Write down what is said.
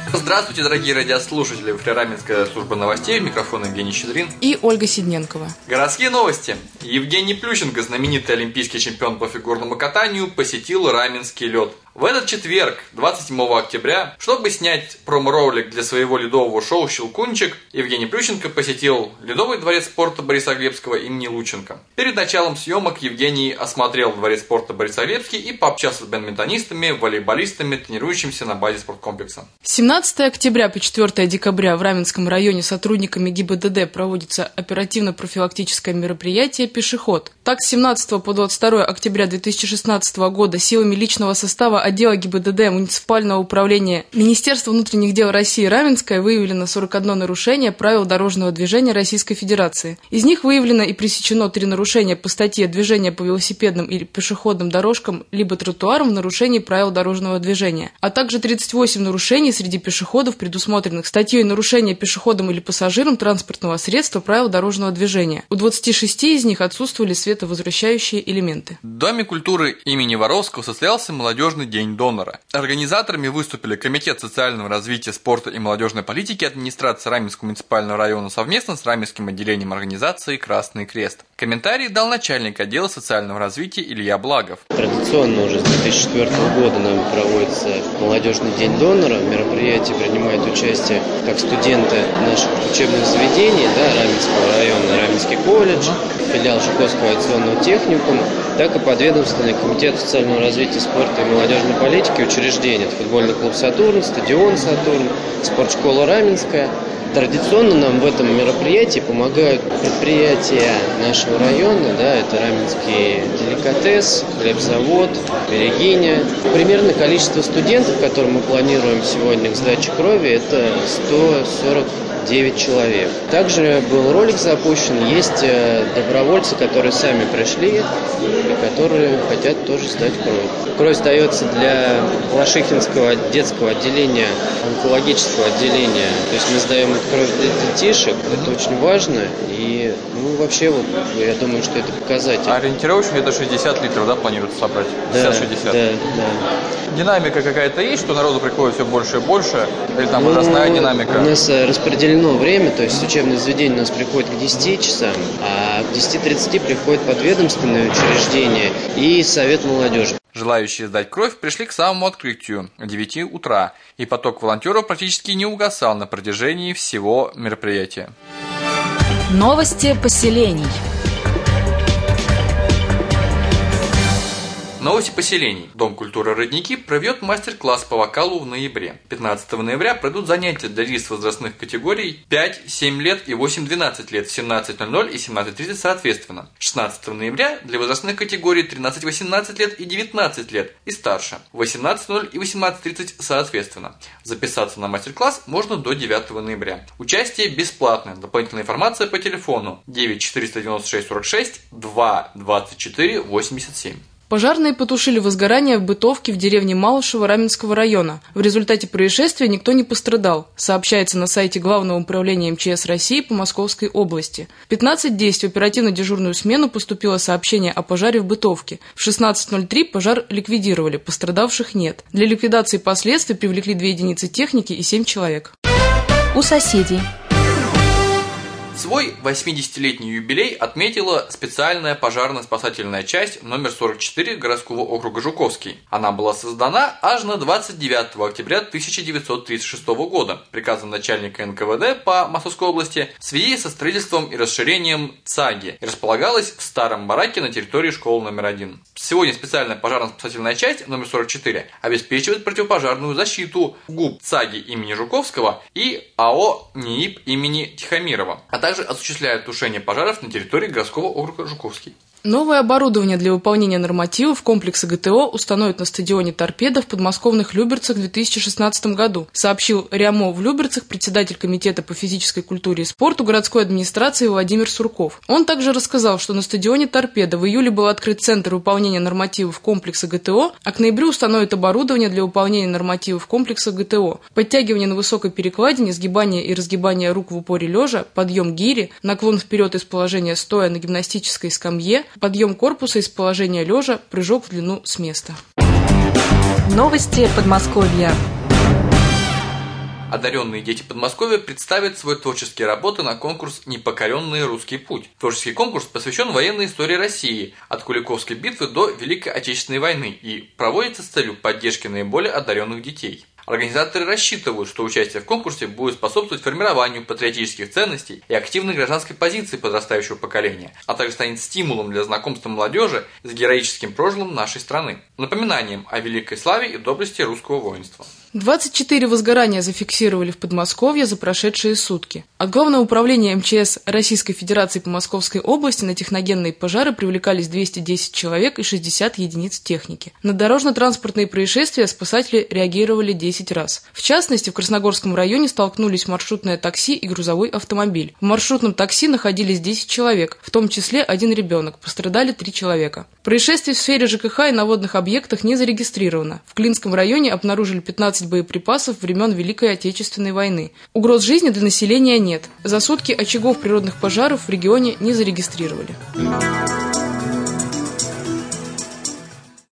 Здравствуйте, дорогие радиослушатели. В эфире Раменская служба новостей. Микрофон Евгений Щедрин и Ольга Сидненкова. Городские новости. Евгений Плющенко, знаменитый олимпийский чемпион по фигурному катанию, посетил Раменский лед. В этот четверг, 27 октября, чтобы снять промо-ролик для своего ледового шоу «Щелкунчик», Евгений Плющенко посетил Ледовый дворец спорта Борисоглебского имени Лученко. Перед началом съемок Евгений осмотрел дворец спорта Борисоглебский и пообщался с бадминтонистами, волейболистами, тренирующимися на базе спорткомплекса. 17 октября по 4 декабря в Раменском районе сотрудниками ГИБДД проводится оперативно-профилактическое мероприятие «Пешеход». Так, с 17 по 22 октября 2016 года силами личного состава отдела ГИБДД муниципального управления Министерства внутренних дел России Раменское выявлено 41 нарушение правил дорожного движения Российской Федерации. Из них выявлено и пресечено 3 нарушения по статье «Движение по велосипедным или пешеходным дорожкам либо тротуарам в нарушении правил дорожного движения», а также 38 нарушений среди пешеходов, предусмотренных статьей «Нарушение пешеходом или пассажиром транспортного средства правил дорожного движения». У 26 из них отсутствовали световозвращающие элементы. В Доме культуры имени Воровского состоялся молодежный день донора. Организаторами выступили Комитет социального развития, спорта и молодежной политики администрации Раменского муниципального района совместно с Раменским отделением организации «Красный крест». Комментарий дал начальник отдела социального развития Илья Благов. Традиционно уже с 2004 года нами проводится молодежный день донора. В мероприятии принимают участие как студенты наших учебных заведений, Раменского района, Раменский колледж, филиал Жуковского авиационного техникума, так и подведомственный комитет социального развития, спорта и молодежной политики учреждения. Это футбольный клуб «Сатурн», стадион «Сатурн», спортшкола «Раменская». Традиционно нам в этом мероприятии помогают предприятия нашего района, это Раменский деликатес, хлебзавод, Берегиня. Примерное количество студентов, которые мы планируем сегодня к сдаче крови, это 149 человек. Также был ролик запущен, есть добровольцы, которые сами пришли и которые хотят тоже сдать кровь. Кровь сдается для Плашихинского детского отделения, онкологического отделения. То есть мы сдаем кровь для детишек, это очень важно. И вообще, я думаю, что это показатель. Ориентировочно где-то 60 литров, планируется собрать? 50-60? Да. Динамика какая-то есть, что народу приходит все больше и больше? Или там возрастная динамика? У нас распределено время, то есть учебное заведение у нас приходит к 10 часам, а к 10:30 приходит подведомственное учреждение и совет молодежи. Желающие сдать кровь пришли к самому открытию – 9 утра, и поток волонтеров практически не угасал на протяжении всего мероприятия. Новости поселений. Новости поселений. Дом культуры «Родники» проведет мастер-класс по вокалу в ноябре. 15 ноября пройдут занятия для лиц возрастных категорий 5-7 лет и 8-12 лет в 17:00 и 17:30 соответственно. 16 ноября для возрастных категорий 13-18 лет и 19 лет и старше в 18:00 и 18:30 соответственно. Записаться на мастер-класс можно до 9 ноября. Участие бесплатное. Дополнительная информация по телефону 9 496 46 2 24 87. Пожарные потушили возгорание в бытовке в деревне Малышево Раменского района. В результате происшествия никто не пострадал, сообщается на сайте Главного управления МЧС России по Московской области. В 15:10 в оперативно-дежурную смену поступило сообщение о пожаре в бытовке. В 16:03 пожар ликвидировали, пострадавших нет. Для ликвидации последствий привлекли 2 единицы техники и 7 человек. У соседей. Свой 80-летний юбилей отметила специальная пожарно-спасательная часть номер 44 городского округа Жуковский. Она была создана аж на 29 октября 1936 года приказом начальника НКВД по Московской области в связи со строительством и расширением ЦАГИ и располагалась в старом бараке на территории школы номер 1. Сегодня специальная пожарно-спасательная часть номер 44 обеспечивает противопожарную защиту ГУП ЦАГИ имени Жуковского и АО НИИП имени Тихомирова, а также осуществляют тушение пожаров на территории городского округа Жуковский. Новое оборудование для выполнения нормативов комплекса ГТО установят на стадионе «Торпедо» в подмосковных Люберцах в 2016 году, сообщил РИАМО в Люберцах председатель Комитета по физической культуре и спорту городской администрации Владимир Сурков. Он также рассказал, что на стадионе «Торпедо» в июле был открыт центр выполнения нормативов комплекса ГТО, а к ноябрю установят оборудование для выполнения нормативов комплекса ГТО, подтягивание на высокой перекладине, сгибание и разгибание рук в упоре лежа, подъем гири, наклон вперед из положения стоя на гимнастической скамье, подъем корпуса из положения лежа, прыжок в длину с места. Новости Подмосковья. Одаренные дети Подмосковья представят свои творческие работы на конкурс «Непокоренный русский путь». Творческий конкурс посвящен военной истории России от Куликовской битвы до Великой Отечественной войны и проводится с целью поддержки наиболее одаренных детей. Организаторы рассчитывают, что участие в конкурсе будет способствовать формированию патриотических ценностей и активной гражданской позиции подрастающего поколения, а также станет стимулом для знакомства молодежи с героическим прошлым нашей страны, напоминанием о великой славе и доблести русского воинства. 24 возгорания зафиксировали в Подмосковье за прошедшие сутки. От Главного управления МЧС Российской Федерации по Московской области на техногенные пожары привлекались 210 человек и 60 единиц техники. На дорожно-транспортные происшествия спасатели реагировали 10 раз. В частности, в Красногорском районе столкнулись маршрутное такси и грузовой автомобиль. В маршрутном такси находились 10 человек, в том числе один ребенок, пострадали 3 человека. Происшествий в сфере ЖКХ и на водных объектах не зарегистрировано. В Клинском районе обнаружили 15 боеприпасов времен Великой Отечественной войны. Угроз жизни для населения нет. За сутки очагов природных пожаров в регионе не зарегистрировали.